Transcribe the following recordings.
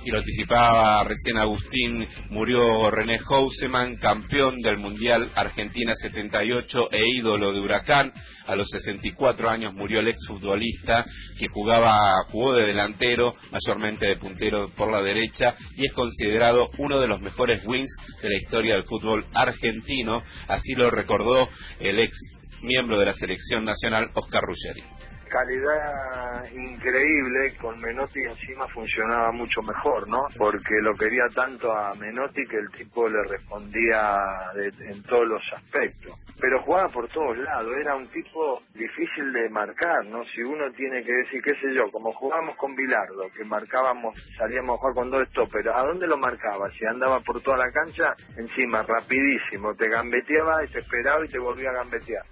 Y lo anticipaba recién Agustín, murió René Houseman, campeón del Mundial Argentina 78 e ídolo de Huracán. A los 64 años murió el exfutbolista que jugó de delantero, mayormente de puntero por la derecha, y es considerado uno de los mejores wings de la historia del fútbol argentino. Así lo recordó el ex miembro de la selección nacional, Oscar Ruggeri. Calidad increíble, con Menotti encima funcionaba mucho mejor, ¿no? Porque lo quería tanto a Menotti que el tipo le respondía en todos los aspectos. Pero jugaba por todos lados, era un tipo difícil de marcar, ¿no? Si uno tiene que decir, qué sé yo, como jugábamos con Bilardo, que marcábamos, salíamos a jugar con dos stoppers, ¿a dónde lo marcaba? Si andaba por toda la cancha, encima, rapidísimo, te gambeteaba y te esperaba y te volvía a gambetear.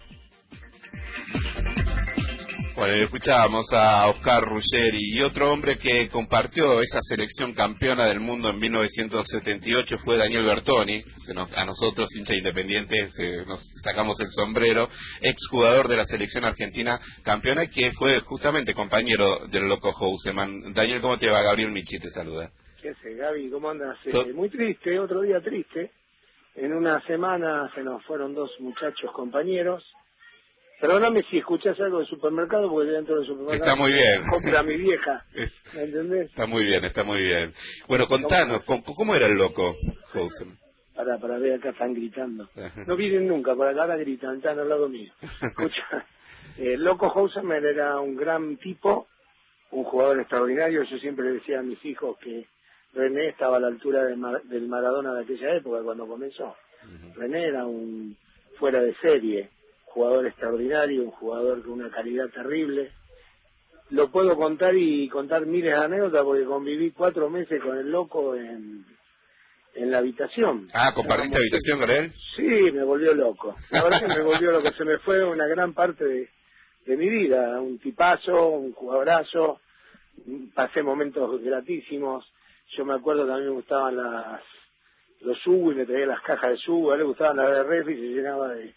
Bueno, escuchábamos a Oscar Ruggeri, y otro hombre que compartió esa selección campeona del mundo en 1978 fue Daniel Bertoni. A nosotros, hincha independiente, nos sacamos el sombrero, exjugador de la selección argentina campeona, que fue justamente compañero del loco Houseman. Daniel, ¿cómo te va? Gabriel Michi te saluda. ¿Qué haces, Gaby? ¿Cómo andas? Muy triste, otro día triste. En una semana se nos fueron dos muchachos compañeros. Perdóname si escuchás algo del supermercado, porque dentro del supermercado está muy bien. Compra mi vieja, ¿me entendés? Está muy bien, está muy bien. Bueno, contanos, ¿cómo era el loco Houseman? Para ver, acá están gritando. No vienen nunca, por acá ahora gritan, están al lado mío. Escucha, el loco Houseman era un gran tipo, un jugador extraordinario. Yo siempre le decía a mis hijos que René estaba a la altura del Maradona de aquella época, cuando comenzó. René era un fuera de serie, jugador extraordinario, un jugador con una calidad terrible. Lo puedo contar y contar miles de anécdotas porque conviví 4 meses con el loco en la habitación. Ah, ¿compartiste habitación con él? Sí, me volvió loco. La verdad que me volvió loco. Se me fue una gran parte de mi vida. Un tipazo, un jugadorazo. Pasé momentos gratísimos. Yo me acuerdo que a mí me gustaban los Sugo y me traía las cajas de Sugo. A él le gustaban las de DRF y se llenaba de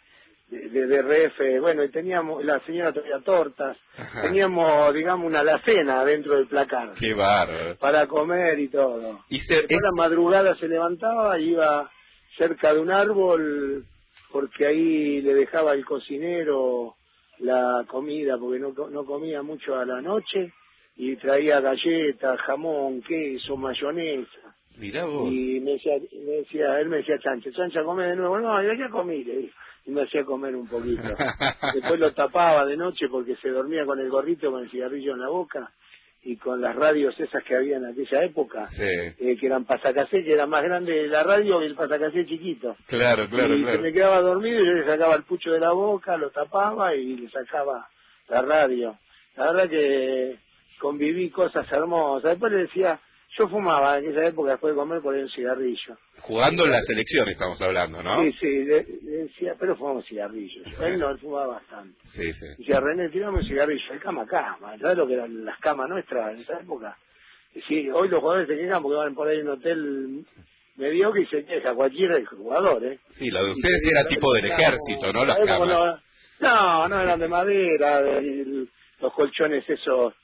DRF. Bueno, y teníamos, la señora traía tortas. Ajá. Teníamos, digamos, una alacena dentro del placar. Qué bárbaro. Para comer y todo. Después la madrugada se levantaba y iba cerca de un árbol, porque ahí le dejaba el cocinero la comida, porque no comía mucho a la noche, y traía galletas, jamón, queso, mayonesa. Mirá vos. Y él me decía, Chancha, come de nuevo. No, ya comí, le dijo. Y me hacía comer un poquito. Después lo tapaba de noche porque se dormía con el gorrito, con el cigarrillo en la boca, y con las radios esas que había en aquella época, sí. Que eran pasacasé, que era más grande la radio que el pasacasé chiquito. Claro. Y se me quedaba dormido y yo le sacaba el pucho de la boca, lo tapaba y le sacaba la radio. La verdad que conviví cosas hermosas. Después le decía, yo fumaba en aquella época después de comer por un cigarrillo. Jugando en la selección estamos hablando, ¿no? Sí, le decía, pero fumamos cigarrillos. Él fumaba bastante. Sí. Decía, René, tirame un cigarrillo, el cama. ¿Sabes lo que eran las camas nuestras en esa época? Sí, hoy los jugadores se quejan porque van por ahí en un hotel mediocre y se queja cualquiera del jugador, ¿eh? Sí, la de ustedes era tipo del ejército, ¿no? Las camas. No, eran de madera, los colchones esos,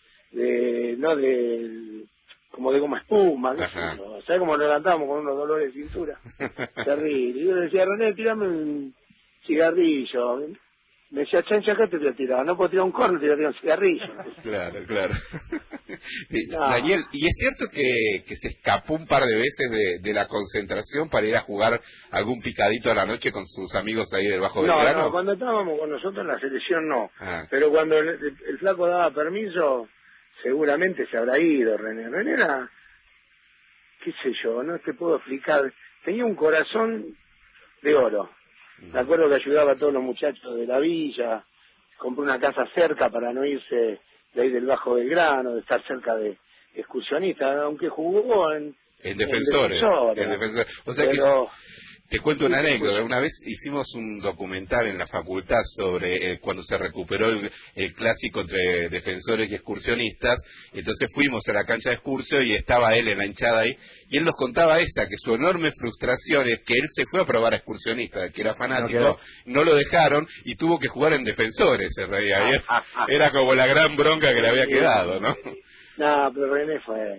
como de goma espuma, ¿sabes cómo nos levantábamos con unos dolores de cintura? Terrible. Y yo le decía, René, tirame un cigarrillo. Me decía, Chancha, acá te voy a tirar. No puedo tirar un corno, te voy a tirar un cigarrillo. Claro. Daniel, ¿y es cierto que se escapó un par de veces de la concentración para ir a jugar algún picadito a la noche con sus amigos ahí del Bajo Belgrano? No, cuando estábamos con nosotros en la selección no. Pero cuando el flaco daba permiso, seguramente se habrá ido René. René era, qué sé yo, no te puedo explicar. Tenía un corazón de oro. Me acuerdo que ayudaba a todos los muchachos de la villa, compró una casa cerca para no irse de ahí del Bajo Belgrano, de estar cerca de excursionistas, aunque jugó en Defensores. O sea pero... Te cuento una anécdota. Una vez hicimos un documental en la facultad sobre cuando se recuperó el clásico entre Defensores y Excursionistas. Entonces fuimos a la cancha de Excursio y estaba él en la hinchada ahí. Y él nos contaba que su enorme frustración es que él se fue a probar a Excursionista, que era fanático, no lo dejaron y tuvo que jugar en Defensores. En realidad. Era como la gran bronca que le había quedado, ¿no? No, pero René fue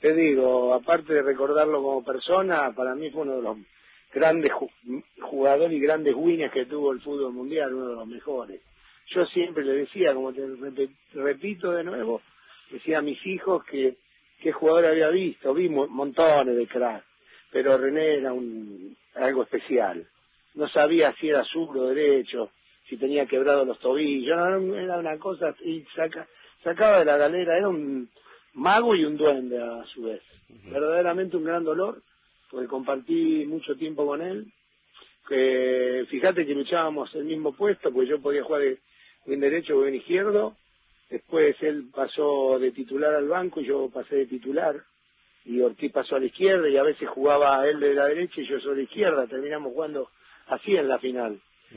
te digo, aparte de recordarlo como persona, para mí fue uno de los grandes jugadores y grandes winners que tuvo el fútbol mundial, uno de los mejores. Yo siempre le decía, como te repito de nuevo, decía a mis hijos que qué jugador había visto, vi montones de cracks, pero René era algo especial. No sabía si era zurdo o derecho, si tenía quebrado los tobillos, no, era una cosa, y sacaba de la galera, era un mago y un duende a su vez. Verdaderamente un gran dolor, porque compartí mucho tiempo con él. Que fíjate que luchábamos el mismo puesto, porque yo podía jugar en derecho o en izquierdo. Después él pasó de titular al banco y yo pasé de titular. Y Ortiz pasó a la izquierda y a veces jugaba él de la derecha y yo sobre la izquierda. Terminamos jugando así en la final.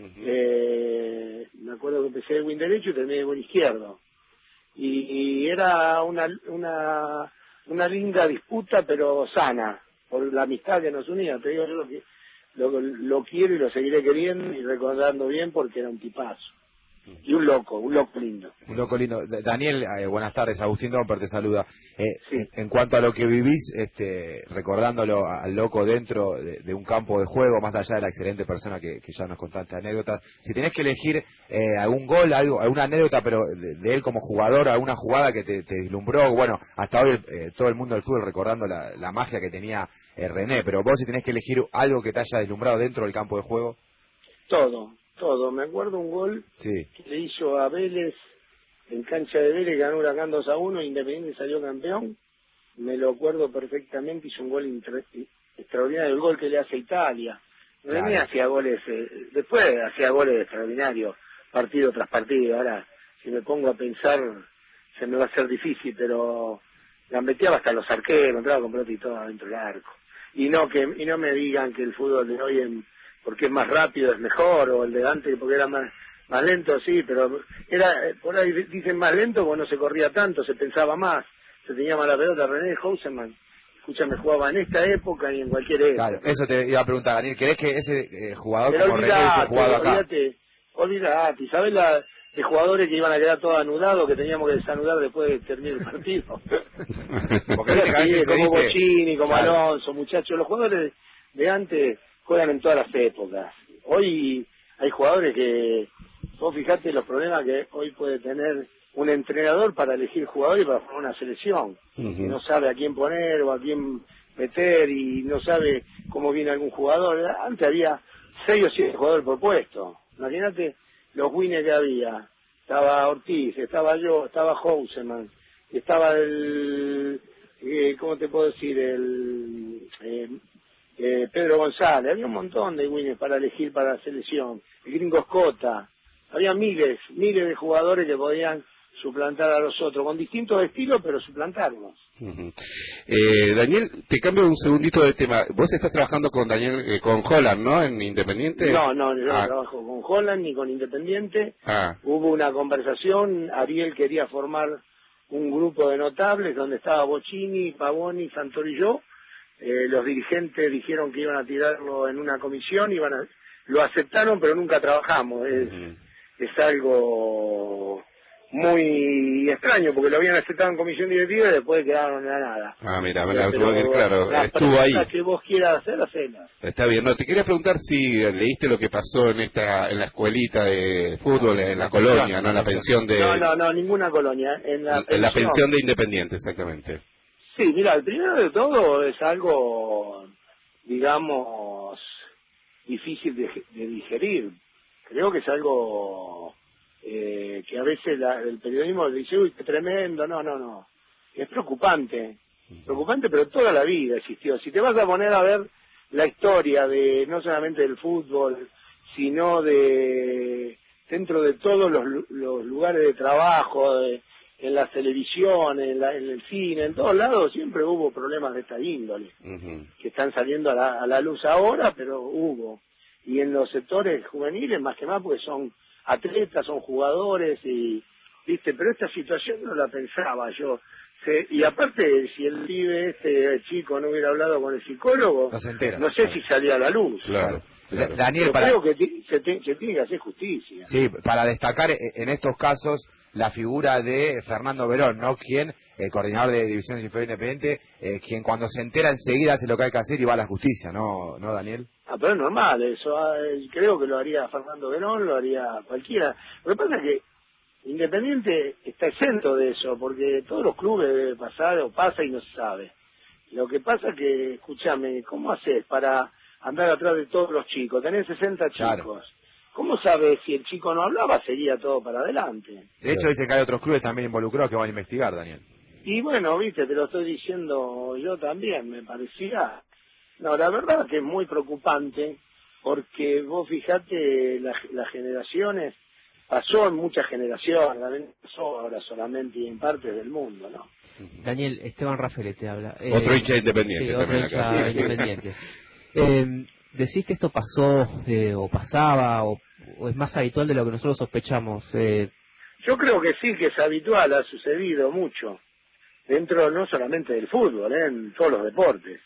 Me acuerdo que empecé de win derecho y terminé de win izquierdo. Y era una linda disputa, pero sana, por la amistad que nos unía. Te digo, yo lo quiero y lo seguiré queriendo y recordando bien porque era un tipazo. Y un loco lindo. Un loco lindo. Daniel, buenas tardes, Agustín Domper te saluda. Sí. En cuanto a lo que vivís, recordándolo al loco dentro de un campo de juego, más allá de la excelente persona que ya nos contaste anécdotas, si tenés que elegir algún gol, alguna anécdota, pero de él como jugador, alguna jugada que te deslumbró, bueno, hasta hoy todo el mundo del fútbol recordando la magia que tenía René, pero vos si tenés que elegir algo que te haya deslumbrado dentro del campo de juego. Todo. Me acuerdo un gol Sí. que le hizo a Vélez en cancha de Vélez, ganó Huracán 2-1, Independiente salió campeón. Me lo acuerdo perfectamente, hizo un gol extraordinario, el gol que le hace Italia. René hacía goles, después hacía goles extraordinarios, partido tras partido. Ahora, si me pongo a pensar, se me va a hacer difícil, pero gambeteaba hasta los arqueros, entraba con pelota y todo adentro del arco. Y no me digan que el fútbol de hoy porque es más rápido es mejor, o el de antes porque era más lento, sí, pero por ahí dicen más lento porque no se corría tanto, se pensaba más, se tenía más la pelota. René Houseman, escúchame, jugaba en esta época y en cualquier época. Claro, eso te iba a preguntar, Daniel, ¿crees que ese jugador como René hubiese jugado acá? Olvídate, ¿sabés de jugadores que iban a quedar todos anudados, que teníamos que desanudar después de terminar el partido? Porque como Bochini, como claro. Alonso, muchachos, los jugadores de antes juegan en todas las épocas. Hoy hay jugadores que, vos fijate los problemas que hoy puede tener un entrenador para elegir jugadores para formar una selección. Que no sabe a quién poner o a quién meter y no sabe cómo viene algún jugador. Antes había 6 o 7 jugadores por puesto. Imagínate los winners que había. Estaba Ortiz, estaba yo, estaba Houseman, estaba ¿cómo te puedo decir? Pedro González, había un montón de winners para elegir para la selección, el Gringo Escota, había miles de jugadores que podían suplantar a los otros, con distintos estilos, pero suplantarnos. Daniel, te cambio un segundito de tema. Vos estás trabajando con con Holland, ¿no? En Independiente. No, yo no trabajo con Holland ni con Independiente. Hubo una conversación, Ariel quería formar un grupo de notables donde estaba Bochini, Pavoni, Santoro y yo. Los dirigentes dijeron que iban a tirarlo en una comisión, lo aceptaron, pero nunca trabajamos. Es algo muy extraño, porque lo habían aceptado en comisión directiva y después quedaron en la nada. Mira, claro, estuvo ahí. Que vos quieras hacer, hacela. Está bien. No, te quería preguntar si leíste lo que pasó en la escuelita de fútbol, en la colonia, ¿no? En la pensión de... No, ninguna colonia. En la pensión de Independiente, exactamente. Sí, mira, el primero de todo es algo, digamos, difícil de digerir. Creo que es algo que a veces el periodismo dice, uy, qué tremendo, no. Es preocupante, pero toda la vida existió. Si te vas a poner a ver la historia no solamente del fútbol, sino dentro de todos los lugares de trabajo, en la televisión, en el cine, en todos lados siempre hubo problemas de esta índole, que están saliendo a la luz ahora, pero hubo. Y en los sectores juveniles, más que más, porque son atletas, son jugadores, ¿viste? Pero esta situación no la pensaba yo. Y aparte, si el pibe chico no hubiera hablado con el psicólogo, no se entera, no sé si salía a la luz. Claro. Daniel, creo que se tiene que hacer justicia. Sí, para destacar en estos casos la figura de Fernando Verón, ¿no? Quien, el coordinador de divisiones inferiores independiente, quien cuando se entera enseguida hace lo que hay que hacer y va a la justicia, ¿no, Daniel? Pero es normal eso, creo que lo haría Fernando Verón, lo haría cualquiera. Lo que pasa es que Independiente está exento de eso, porque todos los clubes debe pasar o pasa y no se sabe. Lo que pasa es que, escúchame, ¿cómo haces para andar atrás de todos los chicos? Tenés 60 chicos. Claro. ¿Cómo sabes si el chico no hablaba, seguía todo para adelante? De hecho, dice que hay otros clubes también involucrados que van a investigar, Daniel. Y bueno, viste, te lo estoy diciendo yo también, me parecía. No, la verdad es que es muy preocupante, porque vos fijate las generaciones, pasó en muchas generaciones, también pasó ahora solamente en partes del mundo, ¿no? Daniel, Esteban Rafael te habla. Otro hincha independiente. Sí, otro hincha independiente. ¿Decís que esto pasó o pasaba o es más habitual de lo que nosotros sospechamos? Yo creo que sí, que es habitual, ha sucedido mucho. Dentro no solamente del fútbol, en todos los deportes.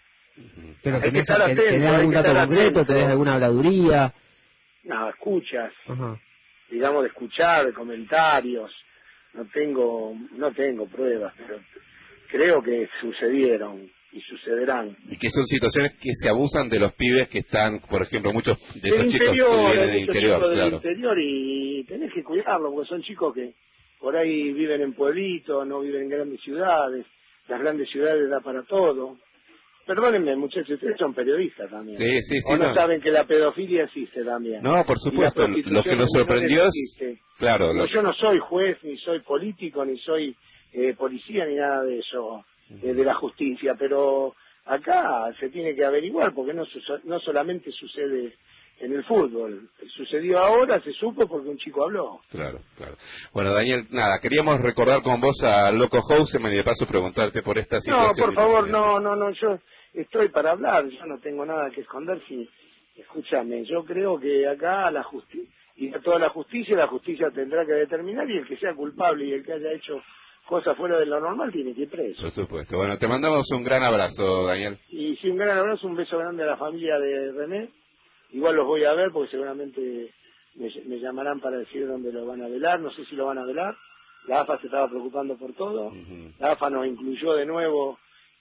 Pero ¿tenés algún dato concreto? ¿Tenés alguna habladuría? No, escuchas. Digamos, de escuchar, de comentarios. No tengo pruebas, pero creo que sucedieron y sucederán. Y que son situaciones que se abusan de los pibes que están, por ejemplo, muchos de estos chicos que vienen del interior, claro. Del interior, y tenés que cuidarlo, porque son chicos que por ahí viven en pueblitos, no viven en grandes ciudades. Las grandes ciudades da para todo. Perdónenme, muchachos, ustedes son periodistas también. Sí. ¿O no saben que la pedofilia existe también? No, por supuesto. Lo que nos sorprendió es... Claro. Yo no soy juez, ni soy político, ni soy policía, ni nada de eso, de la justicia. Pero acá se tiene que averiguar, porque no solamente sucede en el fútbol. Sucedió ahora, se supo porque un chico habló. Claro. Bueno, Daniel, nada, queríamos recordar con vos al Loco Houseman y de paso preguntarte por esta situación. No, por favor, no, yo estoy para hablar, yo no tengo nada que esconder. Escúchame, yo creo que acá la justicia, y a toda la justicia tendrá que determinar, y el que sea culpable y el que haya hecho cosas fuera de lo normal tiene que ir preso. Por supuesto. Bueno, te mandamos un gran abrazo, Daniel. Y sí, un gran abrazo, un beso grande a la familia de René. Igual los voy a ver porque seguramente me llamarán para decir dónde lo van a velar. No sé si lo van a velar. La AFA se estaba preocupando por todo. La AFA nos incluyó de nuevo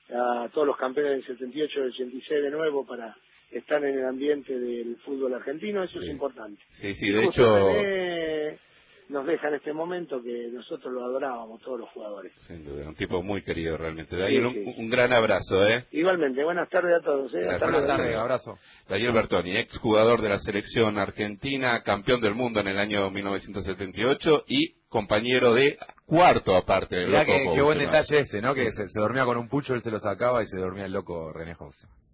a todos los campeones del 78 y del 86 de nuevo para estar en el ambiente del fútbol argentino. Eso es importante. Sí, de hecho... René nos deja en este momento que nosotros lo adorábamos, todos los jugadores. Sin duda, un tipo muy querido realmente. Daniel, un gran abrazo, ¿eh? Igualmente, buenas tardes a todos, ¿eh? Buenas tardes, abrazo. Daniel Bertoni, ex jugador de la selección argentina, campeón del mundo en el año 1978 y compañero de cuarto aparte del Loco. Qué buen detalle ese, ¿no? Que se dormía con un pucho, él se lo sacaba y se dormía el Loco René Houseman.